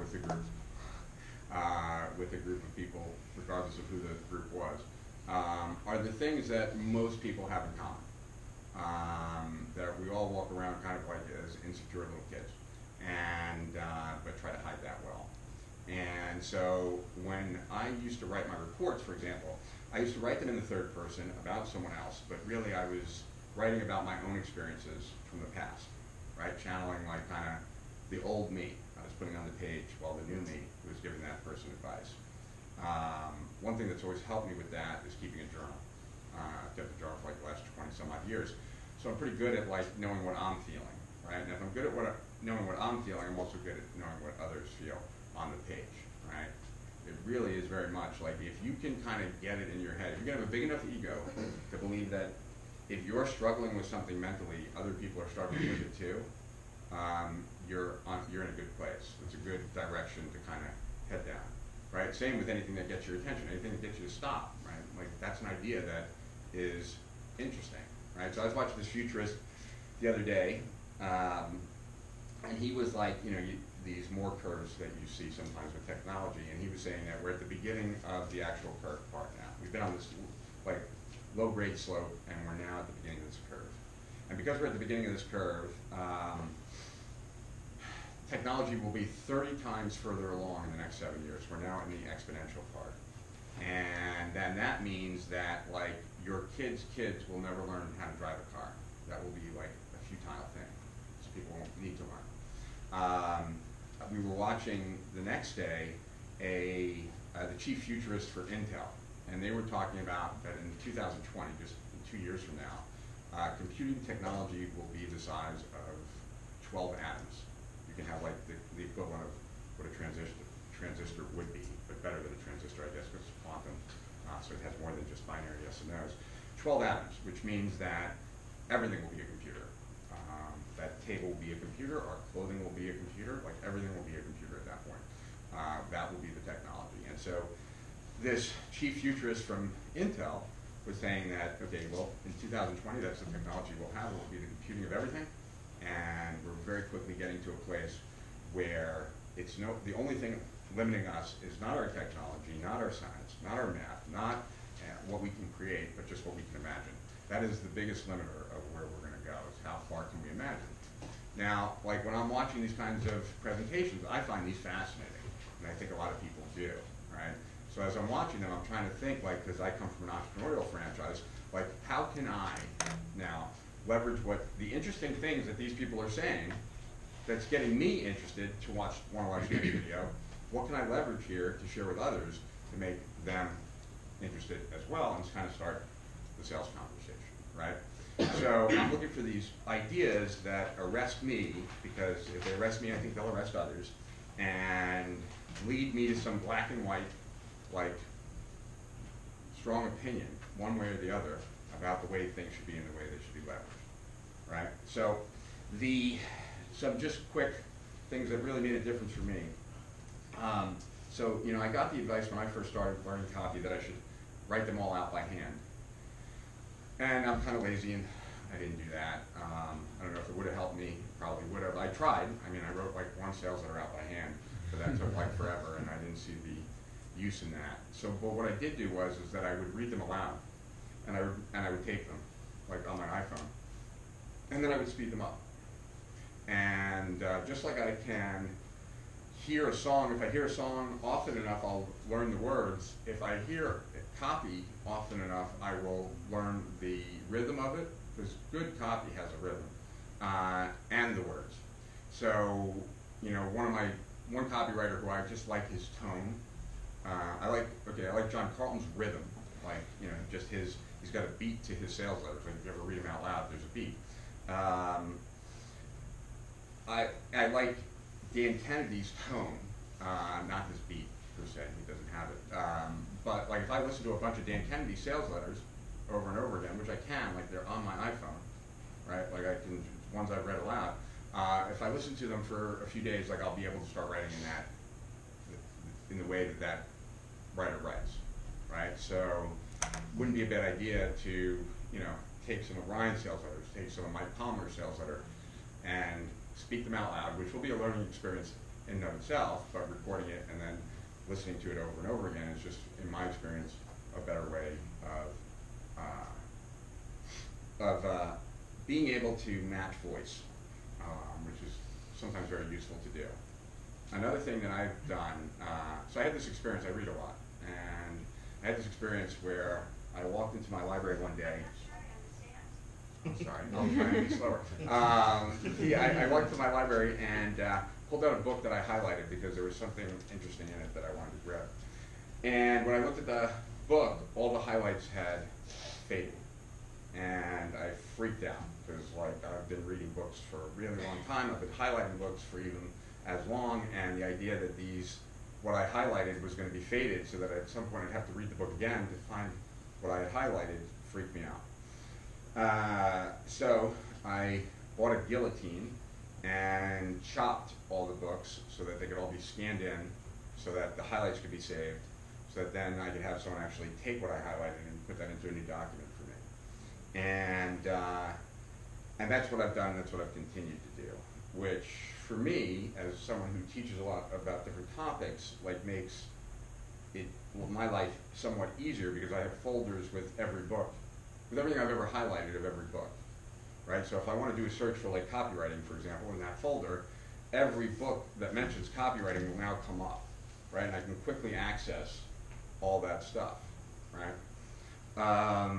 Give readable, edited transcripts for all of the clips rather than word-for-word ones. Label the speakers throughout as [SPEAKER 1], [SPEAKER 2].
[SPEAKER 1] with a group of people, regardless of who the group was, are the things that most people have in common. That we all walk around kind of like as insecure little kids, and but try to hide that well. And so when I used to write my reports, for example, I used to write them in the third person about someone else, but really I was writing about my own experiences from the past, right? Channeling like kind of the old me I was putting on the page while the new me was giving that person advice. One thing that's always helped me with that is keeping a journal. I've kept a journal for like the last 20 some odd years. So I'm pretty good at like knowing what I'm feeling, right? And if I'm good at knowing what I'm feeling, I'm also good at knowing what others feel on the page, right? It really is very much like if you can kind of get it in your head, if you're gonna have a big enough ego to believe that if you're struggling with something mentally, other people are struggling with it too, you're in a good place. It's a good direction to kind of head down, right? Same with anything that gets your attention, anything that gets you to stop, right? Like that's an idea that is interesting, right? So I was watching this futurist the other day, and he was like, you know, these Moore curves that you see sometimes with technology, and he was saying that we're at the beginning of the actual curve part now. We've been on this like low-grade slope, and we're now at the beginning of this curve. And because we're at the beginning of this curve, technology will be 30 times further along in the next 7 years. We're now in the exponential part. And then that means that like your kids' kids will never learn how to drive a car. That will be like a futile thing. So people won't need to learn. We were watching the next day the chief futurist for Intel, and they were talking about that in 2020, just 2 years from now, computing technology will be the size of 12 atoms. You can have like the equivalent of what a transistor would be, but better than a transistor, I guess, because it's quantum, so it has more than just binary yes and no's. 12 atoms, which means that everything will be a computer. That table will be a computer, our clothing will be a computer, like everything will be a computer at that point. That will be the technology. And so this chief futurist from Intel was saying that, okay, well, in 2020, that's the technology we'll have. It will be the computing of everything. And we're very quickly getting to a place where it's the only thing limiting us is not our technology, not our science, not our math, not what we can create, but just what we can imagine. That is the biggest limiter of where we're going to go, is how far can we imagine. Now, like when I'm watching these kinds of presentations, I find these fascinating, and I think a lot of people do, right? So as I'm watching them, I'm trying to think, like, because I come from an entrepreneurial franchise, like, how can I now leverage what the interesting things that these people are saying that's getting me interested to want to watch the video? What can I leverage here to share with others to make them interested as well, and kind of start the sales conversation, right? So I'm looking for these ideas that arrest me, because if they arrest me, I think they'll arrest others, and lead me to some black and white, like, strong opinion, one way or the other, about the way things should be and the way they should be leveraged, right? So some just quick things that really made a difference for me. So, you know, I got the advice when I first started learning copy that I should write them all out by hand. And I'm kind of lazy, and I didn't do that. I don't know if it would have helped me. Probably would have. I tried. I mean, I wrote like one sales letter out by hand, but that took like forever, and I didn't see the use in that. So, but what I did do is that I would read them aloud, and I would tape them, like on my iPhone, and then I would speed them up. And just like I can hear a song, if I hear a song often enough, I'll learn the words. If I hear copy often enough, I will learn the rhythm of it, because good copy has a rhythm, and the words. So, you know, one copywriter who I just like his tone. I like John Carlton's rhythm. Like, you know, just he's got a beat to his sales letters. Like if you ever read them out loud, there's a beat. I like Dan Kennedy's tone, not his beat per se. He doesn't have it. But like if I listen to a bunch of Dan Kennedy sales letters over and over again, which I can, like they're on my iPhone, right? Like I can, ones I've read aloud. If I listen to them for a few days, like I'll be able to start writing in the way that writer writes, right? So wouldn't be a bad idea to, you know, take some of Ryan's sales letters, take some of Mike Palmer's sales letter, and speak them out loud, which will be a learning experience in and of itself, but recording it and then listening to it over and over again is just, in my experience, a better way of being able to match voice, which is sometimes very useful to do. Another thing that I've done, so I had this experience, I read a lot, and I had this experience where I walked into my library one day. I'm sorry, I'll try and be slower. I walked to my library and pulled out a book that I highlighted because there was something interesting in it that I wanted to grab. And when I looked at the book, all the highlights had faded. And I freaked out because, like, I've been reading books for a really long time. I've been highlighting books for even as long, and the idea that what I highlighted was going to be faded, so that at some point I'd have to read the book again to find what I had highlighted, freaked me out. So I bought a guillotine and chopped all the books so that they could all be scanned in, so that the highlights could be saved, so that then I could have someone actually take what I highlighted and put that into a new document for me. And that's what I've done, that's what I've continued to do, which for me, as someone who teaches a lot about different topics, like makes it, well, my life somewhat easier, because I have folders with every book, with everything I've ever highlighted of every book, right? So if I want to do a search for, like, copywriting, for example, in that folder, every book that mentions copywriting will now come up, right? And I can quickly access all that stuff, right?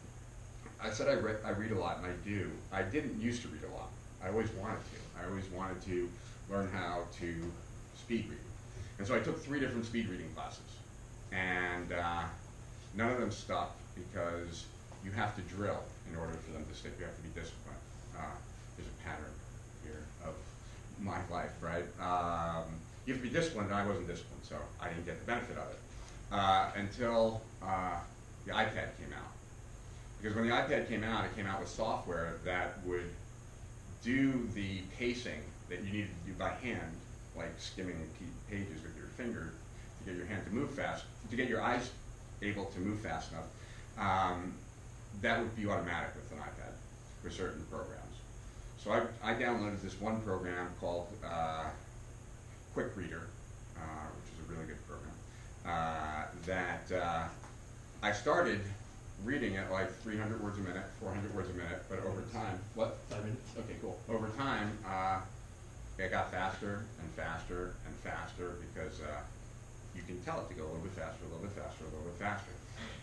[SPEAKER 1] I said I read a lot, and I do. I didn't used to read a lot. I always wanted to. I always wanted to learn how to speed read. And so I took 3 different speed reading classes. And none of them stuck, because you have to drill in order for them to stick. You have to be disciplined. There's a pattern here of my life, right? You have to be disciplined, and I wasn't disciplined, so I didn't get the benefit of it. Until the iPad came out. Because when the iPad came out, it came out with software that would do the pacing that you needed to do by hand, like skimming pages with your finger to get your hand to move fast, to get your eyes able to move fast enough. That would be automatic with an iPad for certain programs. So I downloaded this one program called Quick Reader, which is a really good program, that I started reading at like 300 words a minute, 400 words a minute, but over time, what?
[SPEAKER 2] 5 minutes? Okay, cool.
[SPEAKER 1] Over time, it got faster and faster and faster, because you can tell it to go a little bit faster, a little bit faster, a little bit faster.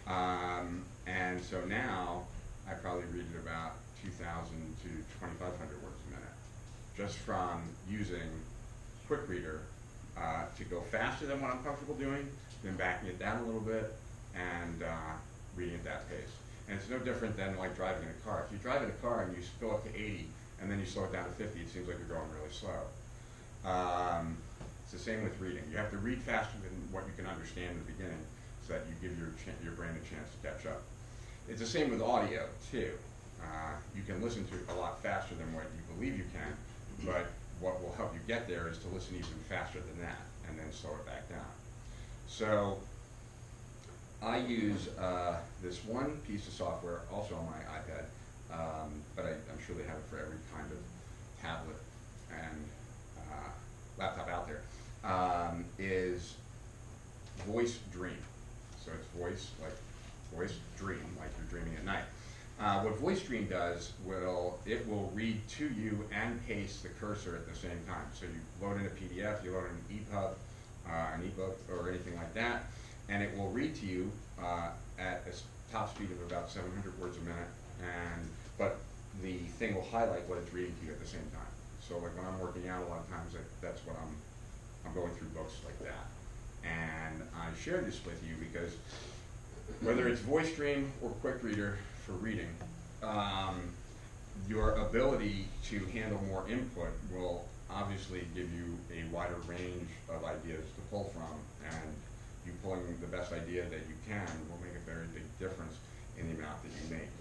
[SPEAKER 1] And so now, I probably read at about 2,000 to 2,500 words a minute, just from using Quick Reader to go faster than what I'm comfortable doing, then backing it down a little bit, and reading at that pace. And it's no different than, like, driving in a car. If you drive in a car and you go up to 80 and then you slow it down to 50, it seems like you're going really slow. It's the same with reading. You have to read faster than what you can understand in the beginning, so that you give your brain a chance to catch up. It's the same with audio too. You can listen to it a lot faster than what you believe you can, but what will help you get there is to listen even faster than that, and then slow it back down. So I use this one piece of software, also on my iPad, but I'm sure they have it for every kind of tablet and laptop out there, is Voice Dream. So it's voice dream, like you're dreaming at night. What Voice Dream does, it will read to you and paste the cursor at the same time. So you load in a PDF, you load in an EPUB, an ebook, or anything like that, and it will read to you at a top speed of about 700 words a minute, but the thing will highlight what it's reading to you at the same time. So, like, when I'm working out, a lot of times that's what I'm going through books like that. And I share this with you because whether it's Voice Dream or Quick Reader for reading, your ability to handle more input will obviously give you a wider range of ideas to pull from, and you pulling the best idea that you can will make a very big difference in the amount that you make.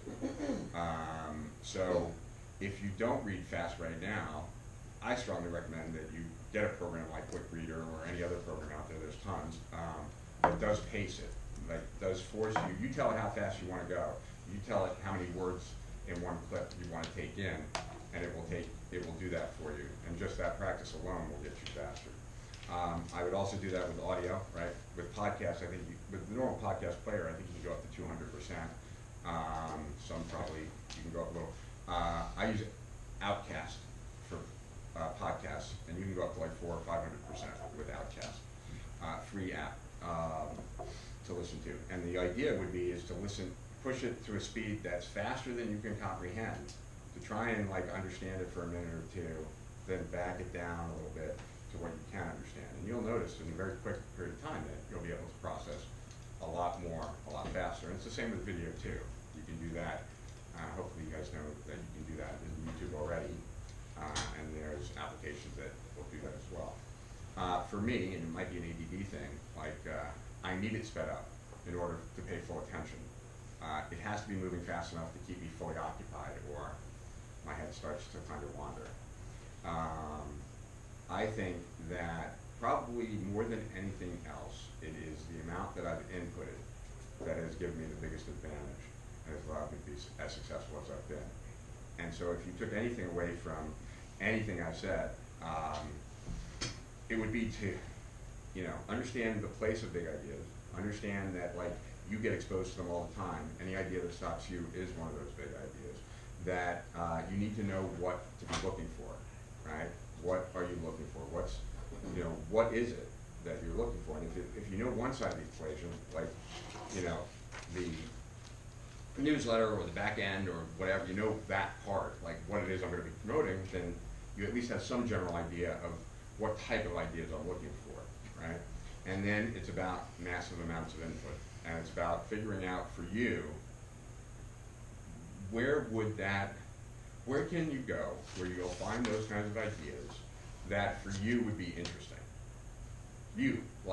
[SPEAKER 1] So if you don't read fast right now, I strongly recommend that you get a program like Quick Reader or any other program out there, there's tons, that does pace it, like does force you, you tell it how fast you want to go, you tell it how many words in one clip you want to take in, and it will do that for you, and just that practice alone will get you faster. I would also do that with audio, right? With podcasts, I think with the normal podcast player, I think you can go up to 200%. Some probably you can go up a little. I use Outcast for podcasts, and you can go up to like 400 or 500% with Outcast. Free app to listen to, and the idea would be is to listen, push it to a speed that's faster than you can comprehend, to try and like understand it for a minute or two, then back it down a little bit to what you can understand. And you'll notice in a very quick period of time that you'll be able to process a lot more, a lot faster. And it's the same with video too. You can do that. Hopefully you guys know that you can do that in YouTube already. And there's applications that will do that as well. For me, and it might be an ADD thing, like I need it sped up in order to pay full attention. It has to be moving fast enough to keep me fully occupied, or my head starts to kind of wander. I think that probably more than anything else, it is the amount that I've inputted that has given me the biggest advantage and has allowed me to be as successful as I've been. And so if you took anything away from anything I've said, it would be to, you know, understand the place of big ideas, understand that like you get exposed to them all the time. Any idea that stops you is one of those big ideas. That you need to know what to be looking for, right? What are you looking for? What's, you know, what is it that you're looking for? And if you know one side of the equation, like, you know, the newsletter or the back end or whatever, you know that part, like what it is I'm going to be promoting, then you at least have some general idea of what type of ideas I'm looking for, right? And then it's about massive amounts of input, and it's about figuring out for you, where can you go where you'll find those kinds of ideas that for you would be interesting? You, like